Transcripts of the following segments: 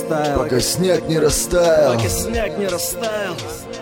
растаял, пока снег не растаял, пока снег не растаял.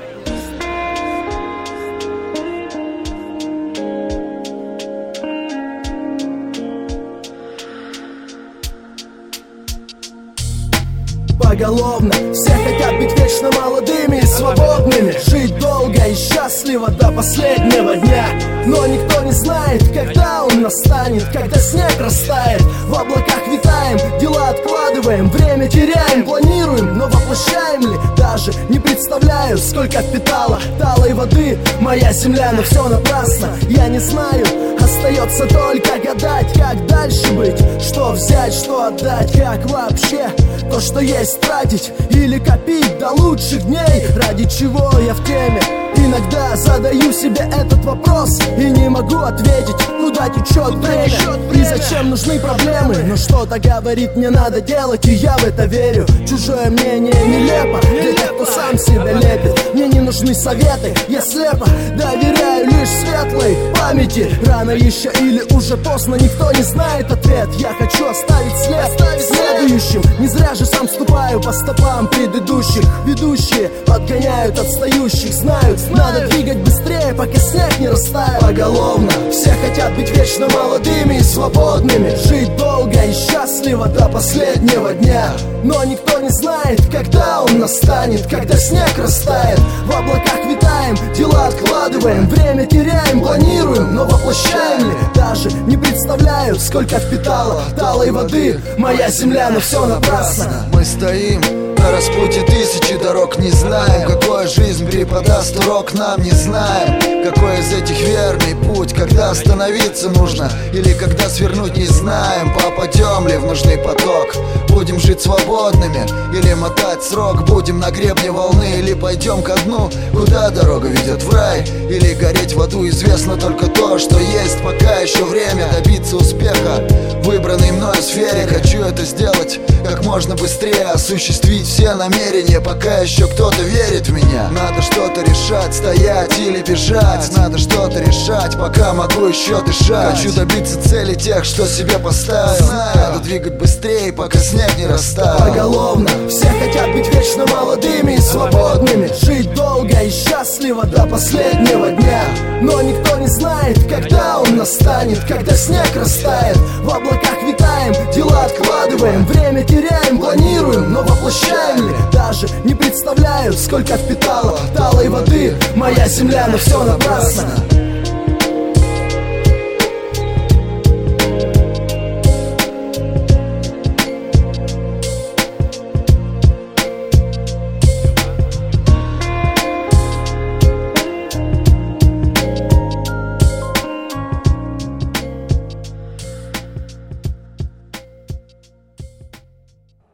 Поголовно все хотят быть вечно молодыми и свободными, жить долго и счастливо до последнего дня. Но никто не знает, когда он настанет, когда снег растает. В облаках витаем, дела откладываем, время теряем, планируем, но воплощаем ли? Даже не представляю, сколько впитала талой воды моя земля, но все напрасно. Я не знаю, остается только гадать, как дальше быть, что взять, что отдать, как вообще то, что есть, тратить или копить до лучших дней. Ради чего я в теме? Иногда задаю себе этот вопрос и не могу ответить, куда течет время и зачем нужны проблемы. Но что-то говорит, мне надо делать, и я в это верю. Чужое мнение нелепо для тех, кто сам себя лепит. Мне не нужны советы, я слепо доверяю лишь светлой памяти. Рано еще или уже поздно, никто не знает ответ. Я хочу оставить след следующим. Не зря же сам ступаю по стопам предыдущих. Ведущие подгоняют отстающих, знают, надо двигать быстрее, пока снег не растаял. Поголовно все хотят быть вечно молодыми и свободными, жить долго и счастливо до последнего дня. Но никто не знает, когда он настанет, когда снег растает. В облаках витаем, дела откладываем, время теряем, планируем, но воплощаем ли? Даже не представляю, сколько впитала талой воды моя земля, но все напрасно. Мы стоим на распутье тысячи дорог, не знаем, какой жизнь преподаст урок нам, не знаем, какой из этих верный путь, когда остановиться нужно или когда свернуть, не знаем. Попадем ли в нужный поток, будем жить свободными или мотать срок, будем на гребне волны или пойдем ко дну, куда дорога ведет, в рай или гореть в аду. Известно только то, что есть пока еще время добиться успеха в выбранной мною сфере. Хочу это сделать как можно быстрее, осуществить все намерения, пока еще кто-то верит в меня. Надо что-то решать, стоять или бежать, надо что-то решать, пока могу еще дышать. Хочу добиться цели тех, что себе поставил, надо двигать быстрее, пока снег не растаял. Поголовно все хотят быть вечно молодыми и свободными, жить долго и счастливо до последнего дня. Но никто не знает, когда он настанет, когда снег растает. В облаках витаем, дела откладываем, время теряем, планируем, но воплощаем ли? Даже не представляю, сколько впитала талой воды моя земля, но все напрасно.